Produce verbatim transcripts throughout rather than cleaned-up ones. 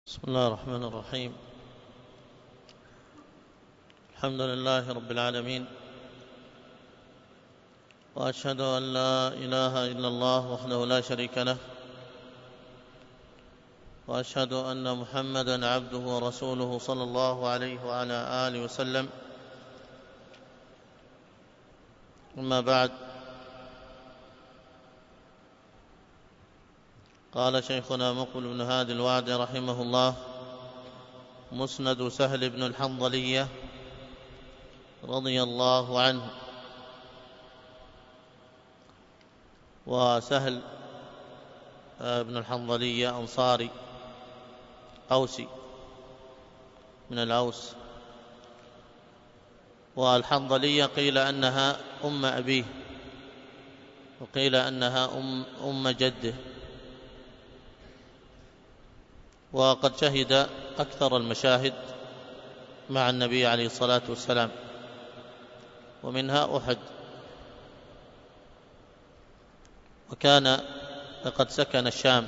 بسم الله الرحمن الرحيم. الحمد لله رب العالمين، وأشهد أن لا إله إلا الله وحده لا شريك له، وأشهد أن محمدًا عبده ورسوله صلى الله عليه وعلى آله وسلم. أما بعد، قال شيخنا مقبل بن هادي الوادي رحمه الله: مسند سهل بن الحنظلية رضي الله عنه. وسهل بن الحنظلية أنصاري أوسي من الأوس، والحنظلية قيل أنها أم أبيه، وقيل أنها أم, أم جده، وقد شهد أكثر المشاهد مع النبي عليه الصلاة والسلام، ومنها أحد. وكان لقد سكن الشام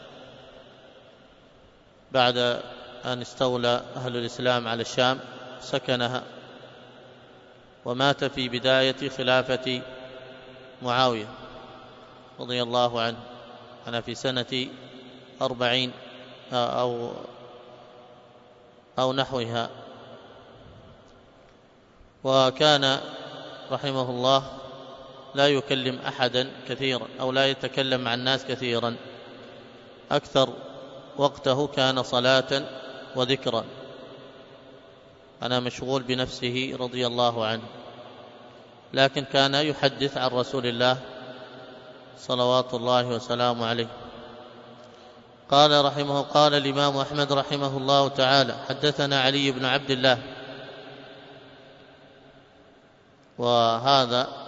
بعد أن استولى أهل الإسلام على الشام، سكنها، ومات في بداية خلافة معاوية رضي الله عنه، أنا في سنة أربعين أو أو نحوها. وكان رحمه الله لا يكلم أحدا كثيرا، أو لا يتكلم مع الناس كثيرا، أكثر وقته كان صلاة وذكرا. أنا مشغول بنفسه رضي الله عنه، لكن كان يحدث عن رسول الله صلوات الله وسلامه عليه. قال رحمه قال الإمام أحمد رحمه الله تعالى: حدثنا علي بن عبد الله. وهذا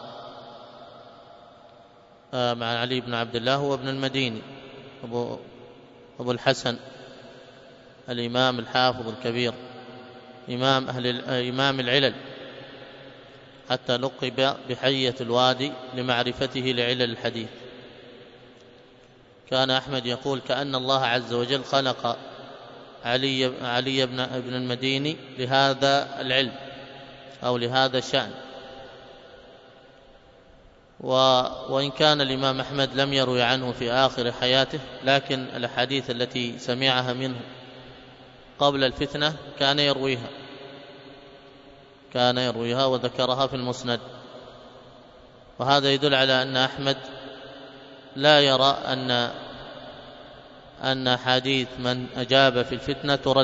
مع علي بن عبد الله هو ابن المديني، أبو, أبو الحسن، الإمام الحافظ الكبير، إمام, أهل إمام العلل، حتى لقب بحية الوادي لمعرفته لعلل الحديث. كان أحمد يقول: كأن الله عز وجل خلق علي, علي بن ابن المديني لهذا العلم أو لهذا الشأن. وإن كان الإمام أحمد لم يروي عنه في آخر حياته، لكن الأحاديث التي سمعها منه قبل الفتنة كان يرويها كان يرويها وذكرها في المسند. وهذا يدل على أن أحمد لا يرى أن أن حديث من أجاب في الفتنة ترد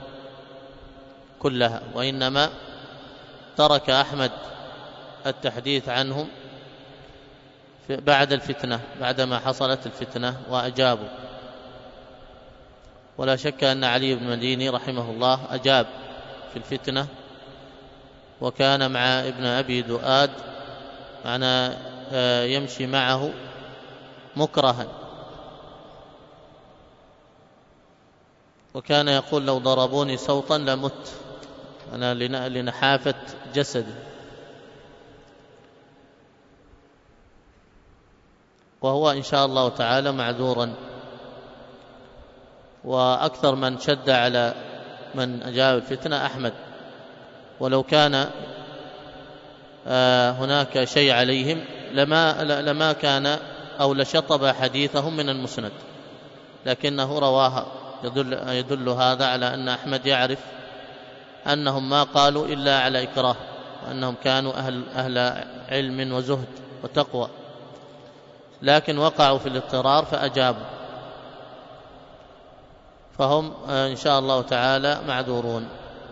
كلها، وإنما ترك أحمد التحديث عنهم بعد الفتنة، بعدما حصلت الفتنة وأجابوا. ولا شك أن علي بن المديني رحمه الله أجاب في الفتنة، وكان مع ابن أبي دؤاد، معنا يمشي معه مكرها، وكان يقول: لو ضربوني سوطا لمت أنا لنحافة جسدي. وهو إن شاء الله تعالى معذورا. وأكثر من شد على من أجاب الفتنة أحمد، ولو كان هناك شيء عليهم لما, لما كان أو لشطب حديثهم من المسند، لكنه رواها. يدل, يدل هذا على أن أحمد يعرف أنهم ما قالوا إلا على إكراه، وأنهم كانوا أهل, أهل علم وزهد وتقوى، لكن وقعوا في الاضطرار فأجابوا، فهم إن شاء الله تعالى معذورون.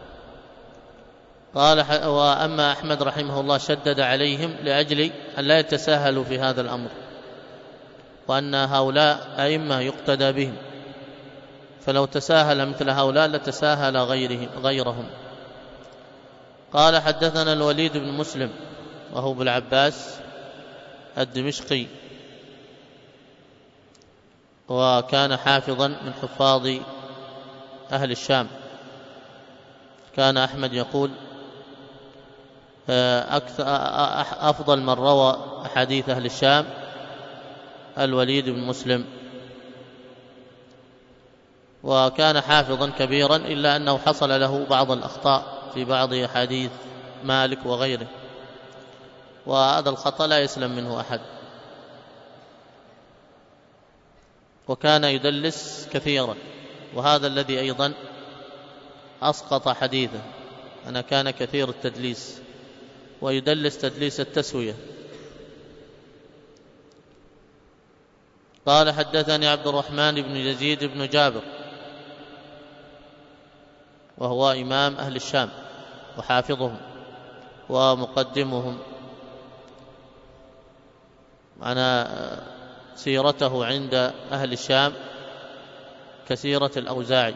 قال: وأما أحمد رحمه الله شدد عليهم لأجل أن لا يتساهلوا في هذا الأمر، وأن هؤلاء أئمة يقتدى بهم، فلو تساهل مثل هؤلاء لتساهل غيرهم, غيرهم. قال: حدثنا الوليد بن مسلم وهو ابو العباس الدمشقي، وكان حافظا من حفاظ أهل الشام. كان أحمد يقول: أكثر أفضل من روى أحاديث أهل الشام الوليد بن مسلم. وكان حافظا كبيرا، إلا أنه حصل له بعض الأخطاء في بعض أحاديث مالك وغيره، وهذا الخطأ لا يسلم منه أحد. وكان يدلس كثيرا، وهذا الذي أيضا أسقط حديثه، أنا كان كثير التدليس، ويدلس تدليس التسوية. قال حدثني عبد الرحمن بن يزيد بن جابر، وهو إمام أهل الشام وحافظهم ومقدمهم، معنى سيرته عند أهل الشام كسيرة الأوزاعي.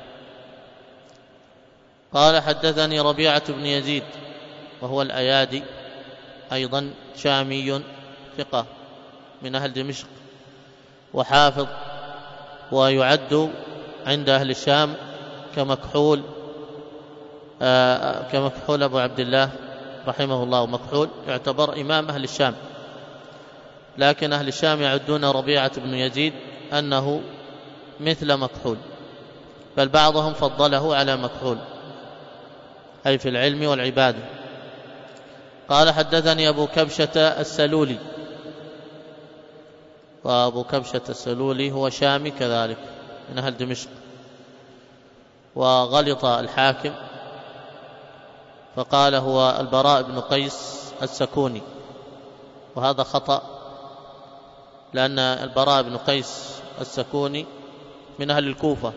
قال حدثني ربيعة بن يزيد، وهو الأيادي، أيضا شامي ثقة من أهل دمشق وحافظ، ويعد عند أهل الشام كمكحول آه كمكحول أبو عبد الله رحمه الله، ومكحول يعتبر إمام أهل الشام، لكن أهل الشام يعدون ربيعة بن يزيد أنه مثل مكحول، بل بعضهم فضله على مكحول أي في العلم والعبادة. قال حدثني أبو كبشة السلولي، وأبو كبشة السلولي هو شامي كذلك من أهل دمشق، وغلط الحاكم فقال هو البراء بن قيس السكوني، وهذا خطأ، لأن البراء بن قيس السكوني من أهل الكوفة،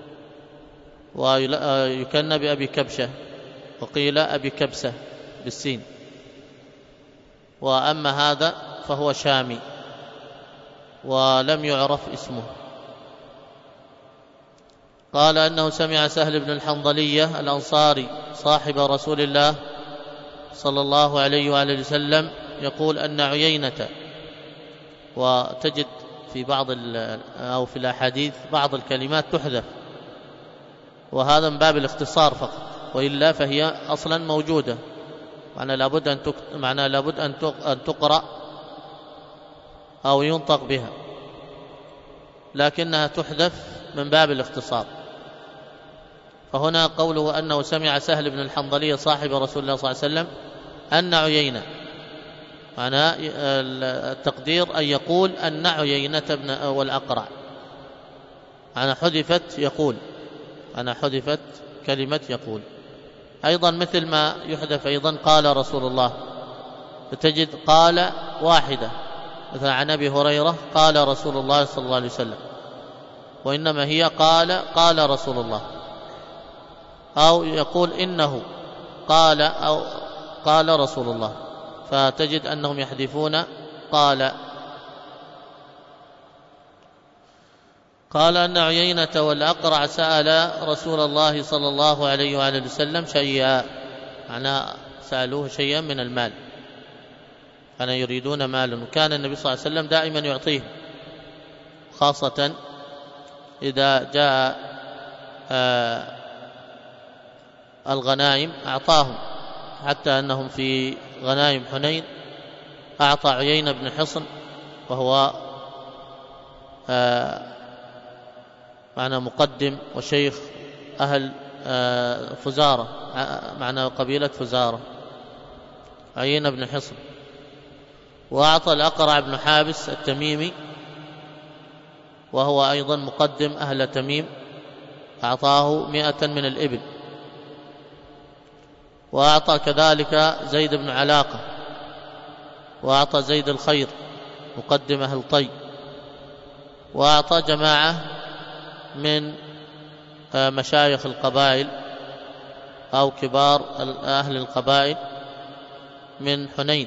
ويكن بأبي كبشة، وقيل أبي كبسة بالسين، وأما هذا فهو شامي ولم يعرف اسمه. قال أنه سمع سهل بن الحنظلية الأنصاري صاحب رسول الله صلى الله عليه وآله وسلم يقول أن عيينة، وتجد في بعض أو في الأحاديث بعض الكلمات تحذف، وهذا من باب الاختصار فقط، وإلا فهي أصلا موجودة، معنى لابد أن تك... معنى لابد أن أن تقرأ أو ينطق بها، لكنها تحذف من باب الاختصار. فهنا قوله أنه سمع سهل بن الحنظلية صاحب رسول الله صلى الله عليه وسلم أن عيينة، معنى التقدير أن يقول أن عيينة بن والأقرع، أنا حذفت يقول، أنا حذفت كلمة يقول. أيضا مثل ما يحذف أيضا قال رسول الله، فتجد قال واحدة، مثلا عن أبي هريرة قال رسول الله صلى الله عليه وسلم، وإنما هي قال قال رسول الله، أو يقول إنه قال أو قال رسول الله، فتجد أنهم يحذفون قال. قال أن عيينة والأقرع سأل رسول الله صلى الله عليه وآله وسلم شيئا، معناه سألوه شيئا من المال، كانوا يريدون مالا، وكان النبي صلى الله عليه وسلم دائما يعطيه، خاصة إذا جاء آه الغنائم أعطاهم، حتى أنهم في غنائم حنين أعطى عيينة بن حصن، وهو آه معنى مقدم وشيخ أهل آه فزارة، معنى قبيلة فزارة، عيينة بن حصن. وأعطى الأقرع بن حابس التميمي، وهو أيضا مقدم أهل تميم، أعطاه مئة من الإبل. وأعطى كذلك زيد بن علاقة، وأعطى زيد الخير مقدم أهل طي، وأعطى جماعة من مشايخ القبائل أو كبار أهل القبائل من حنين.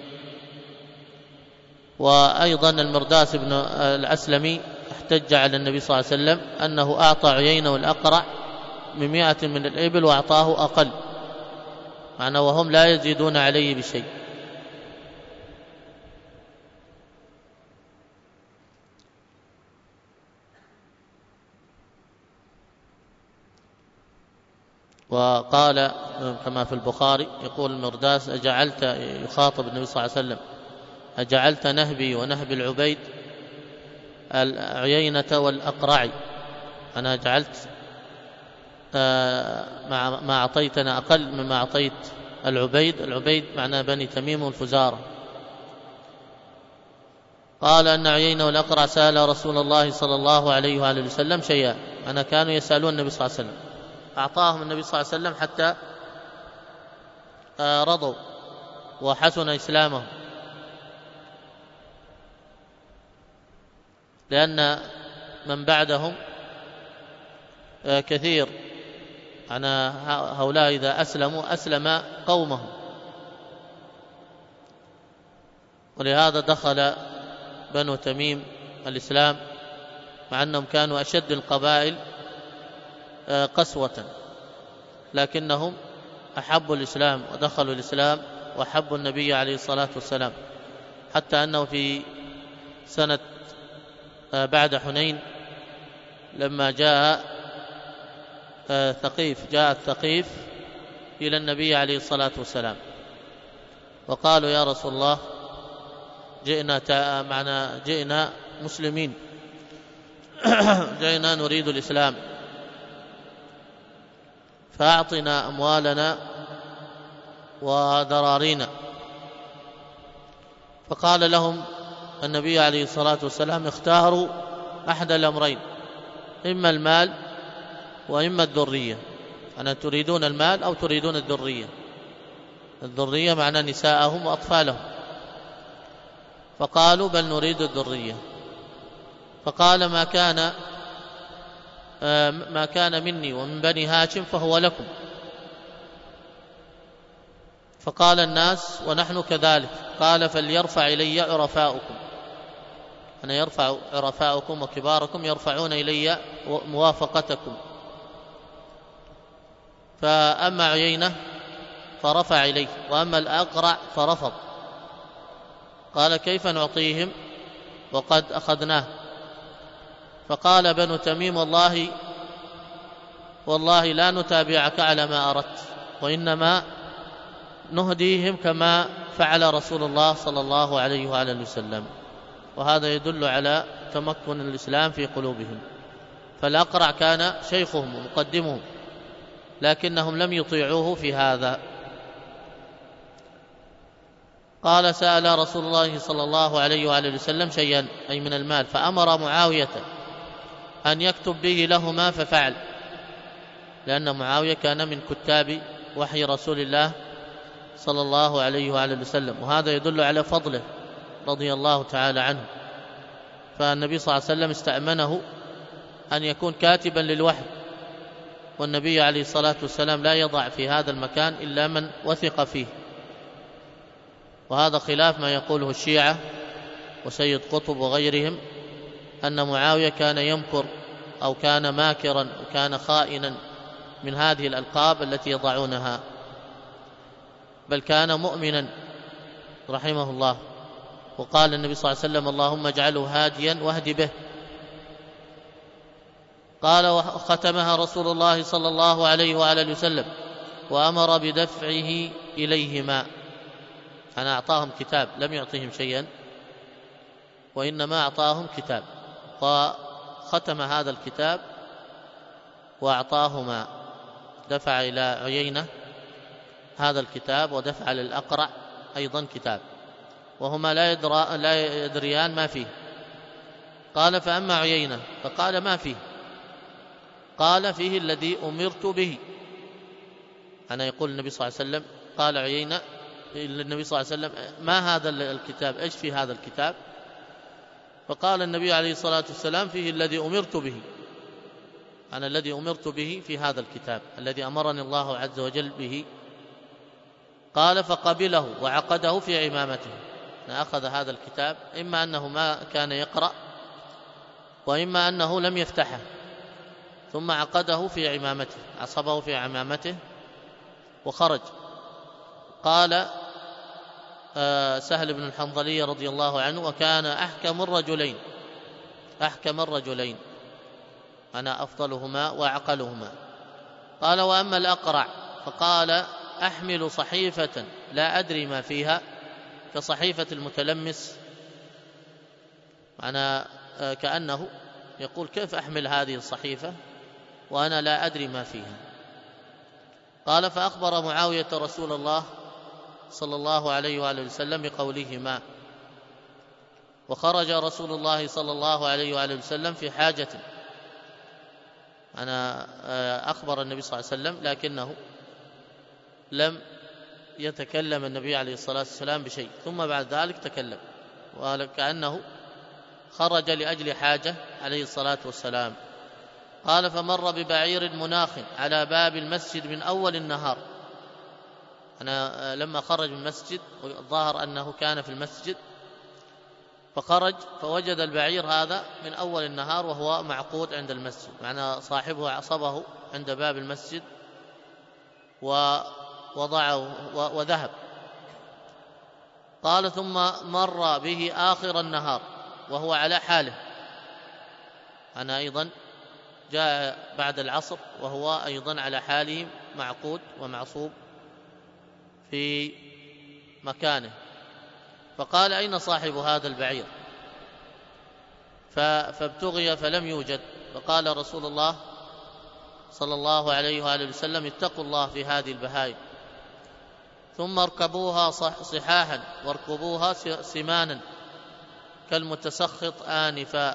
وأيضا المرداس بن الأسلمي احتج على النبي صلى الله عليه وسلم أنه أعطى عيينة والأقرع من مئة من الإبل وأعطاه أقل، معنى وهم لا يزيدون عليه بشيء. وقال كما في البخاري، يقول المرداس أجعلت، يخاطب النبي صلى الله عليه وسلم، أجعلت نهبي ونهب العبيد العيينة والأقرع أنا جعلت ما أعطيتنا أقل مما أعطيت العبيد. العبيد معناه بني تميم والفزارة. قال أن عيينة والأقرع سأل رسول الله صلى الله عليه وآله وسلم شيئا، أنا كانوا يسألون النبي صلى الله عليه وسلم، أعطاهم النبي صلى الله عليه وسلم حتى رضوا وحسن إسلامهم، لأن من بعدهم كثير أنا هؤلاء إذا أسلموا أسلم قومهم، ولهذا دخل بنو تميم الإسلام مع أنهم كانوا أشد القبائل قسوة، لكنهم أحبوا الإسلام ودخلوا الإسلام وأحبوا النبي عليه الصلاة والسلام، حتى أنه في سنة بعد حنين لما جاء ثقيف جاء الثقيف إلى النبي عليه الصلاة والسلام وقالوا يا رسول الله جئنا معنا جئنا مسلمين جئنا نريد الإسلام فأعطنا أموالنا وذرارينا. فقال لهم النبي عليه الصلاة والسلام اختاروا أحد الأمرين، إما المال وإما الذرية، أنا تريدون المال أو تريدون الذرية. الذرية معنى نساءهم وأطفالهم، فقالوا بل نريد الذرية. فقال ما كان ما كان مني ومن بني هاشم فهو لكم. فقال الناس ونحن كذلك. قال فليرفع إلي عرفاؤكم، أنا يرفع عرفاؤكم وكباركم يرفعون إلي موافقتكم. فأما عيينة فرفع إليه، وأما الأقرع فرفض. قال كيف نعطيهم وقد أخذناه؟ فقال بنو تميم والله والله لا نتابعك على ما أردت، وإنما نهديهم كما فعل رسول الله صلى الله عليه وآله وسلم. وهذا يدل على تمكن الإسلام في قلوبهم. فالأقرع كان شيخهم ومقدمهم، لكنهم لم يطيعوه في هذا. قال سأل رسول الله صلى الله عليه وآله وسلم شيئا أي من المال، فأمر معاوية أن يكتب به لهما ففعل، لأن معاوية كان من كتاب وحي رسول الله صلى الله عليه وآله وسلم، وهذا يدل على فضله رضي الله تعالى عنه. فالنبي صلى الله عليه وسلم استأمنه أن يكون كاتبا للوحي، والنبي عليه الصلاة والسلام لا يضع في هذا المكان إلا من وثق فيه. وهذا خلاف ما يقوله الشيعة وسيد قطب وغيرهم أن معاوية كان يمكر أو كان ماكرا وكان خائنا من هذه الألقاب التي يضعونها، بل كان مؤمنا رحمه الله. وقال النبي صلى الله عليه وسلم اللهم اجعله هاديا واهد به. قال وختمها رسول الله صلى الله عليه وآله وسلم وأمر بدفعه إليهما. أنا أعطاهم كتاب، لم يعطيهم شيئا وإنما أعطاهم كتاب، وختم هذا الكتاب وأعطاهما، دفع إلى عيينة هذا الكتاب ودفع للأقرع أيضا كتاب، وهما لا, يدرى لا يدريان ما فيه. قال فأما عيينة فقال ما فيه؟ قال فيه الذي أمرت به. أنا يقول النبي صلى الله عليه وسلم قال عيينة للنبي صلى الله عليه وسلم ما هذا الكتاب، إيش في هذا الكتاب؟ فقال النبي عليه الصلاة والسلام فيه الذي أمرت به، أنا الذي أمرت به في هذا الكتاب الذي أمرني الله عز وجل به. قال فقبله وعقده في عمامته. أخذ هذا الكتاب، إما أنه ما كان يقرأ وإما أنه لم يفتحه، ثم عقده في عمامته، عصبه في عمامته وخرج. قال سهل بن الحنظلي رضي الله عنه وكان أحكم الرجلين أحكم الرجلين أنا أفضلهما وأعقلهما. قال وأما الأقرع فقال أحمل صحيفة لا أدري ما فيها، كصحيفة المتلمس، أنا كأنه يقول: كيف أحمل هذه الصحيفة وأنا لا أدري ما فيها؟ قال: فأخبر معاوية رسول الله صلى الله عليه وآله وسلم بقولهما، وخرج رسول الله صلى الله عليه وآله وسلم في حاجة. أنا أخبر النبي صلى الله عليه وسلم، لكنه لم يتكلم النبي عليه الصلاة والسلام بشيء، ثم بعد ذلك تكلم، وكأنه خرج لأجل حاجة عليه الصلاة والسلام. قال: فمر ببعير مناخ على باب المسجد من أول النهار. أنا لما خرج من المسجد، الظاهر أنه كان في المسجد، فخرج فوجد البعير هذا من أول النهار وهو معقود عند المسجد، معنى صاحبه عصبه عند باب المسجد ووضعه وذهب. قال: ثم مر به آخر النهار وهو على حاله. أنا أيضا جاء بعد العصر وهو أيضا على حاله، معقود ومعصوب في مكانه. فقال: أين صاحب هذا البعير؟ فابتغي فلم يوجد. فقال رسول الله صلى الله عليه وآله وسلم: اتقوا الله في هذه البهائم، ثم اركبوها صحاحا واركبوها سمانا كالمتسخط آنفا.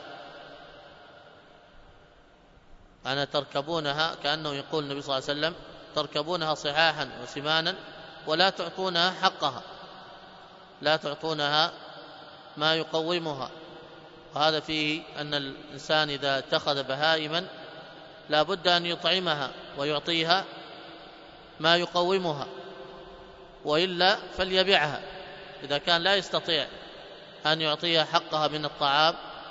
أنا تركبونها، كأنه يقول النبي صلى الله عليه وسلم: تركبونها صحاحا وسمانا ولا تعطونها حقها، لا تعطونها ما يقومها. وهذا فيه أن الإنسان إذا اتخذ بهائما لا بد أن يطعمها ويعطيها ما يقومها، وإلا فليبيعها إذا كان لا يستطيع أن يعطيها حقها من الطعام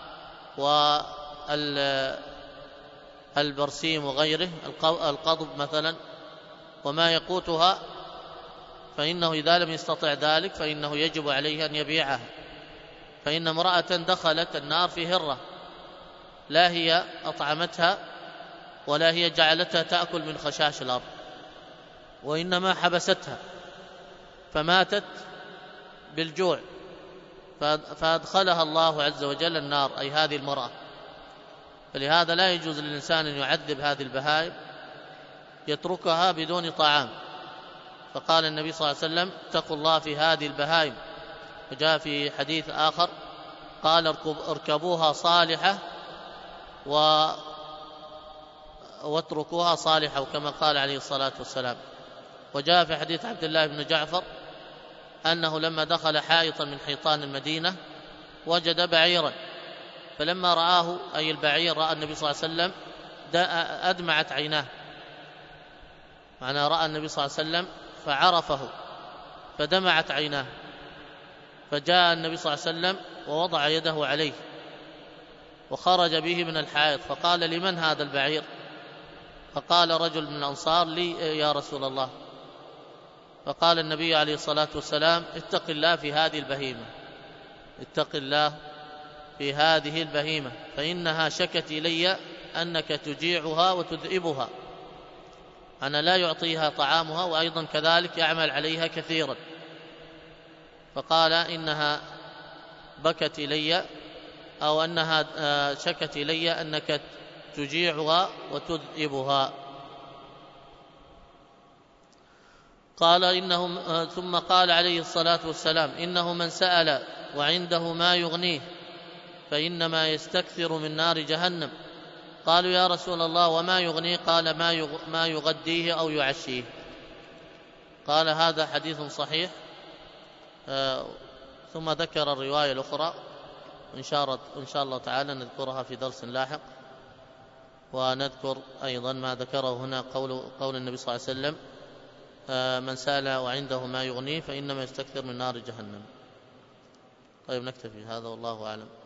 والبرسيم وغيره، القضب مثلا وما يقوتها، فإنه إذا لم يستطع ذلك فإنه يجب عليه أن يبيعها. فإن امرأة دخلت النار في هرة، لا هي أطعمتها ولا هي جعلتها تأكل من خشاش الأرض، وإنما حبستها فماتت بالجوع، فأدخلها الله عز وجل النار، أي هذه المرأة. فلهذا لا يجوز للإنسان أن يعذب هذه البهائم، يتركها بدون طعام. فقال النبي صلى الله عليه وسلم: اتقوا الله في هذه البهائم. وجاء في حديث آخر قال: اركبوها صالحة و... واتركوها صالحة، وكما قال عليه الصلاة والسلام. وجاء في حديث عبد الله بن جعفر أنه لما دخل حائطا من حيطان المدينة وجد بعيرا، فلما رآه، أي البعير، رأى النبي صلى الله عليه وسلم أدمعت عيناه، معنى رأى النبي صلى الله عليه وسلم فعرفه فدمعت عيناه، فجاء النبي صلى الله عليه وسلم ووضع يده عليه وخرج به من الحائط، فقال: لمن هذا البعير؟ فقال رجل من الأنصار: لي يا رسول الله. فقال النبي عليه الصلاة والسلام: اتق الله في هذه البهيمة، اتق الله في هذه البهيمة، فإنها شكت إلي أنك تجيعها وتذئبها. أنا لا يعطيها طعامها، وأيضا كذلك يعمل عليها كثيرا. فقال: إنها بكت إلي، أو أنها شكت إلي أنك تجيعها وتذئبها. قال: إنهم ثم قال عليه الصلاة والسلام: إنه من سأل وعنده ما يغنيه فإنما يستكثر من نار جهنم. قالوا: يا رسول الله وما يغنيه؟ قال: ما يغديه أو يعشيه. قال: هذا حديث صحيح. آه ثم ذكر الرواية الأخرى، إن شاء الله تعالى نذكرها في درس لاحق. ونذكر أيضا ما ذكره هنا، قول, قول النبي صلى الله عليه وسلم: آه من سأل وعنده ما يغنيه فإنما يستكثر من نار جهنم. طيب، نكتفي هذا والله أعلم.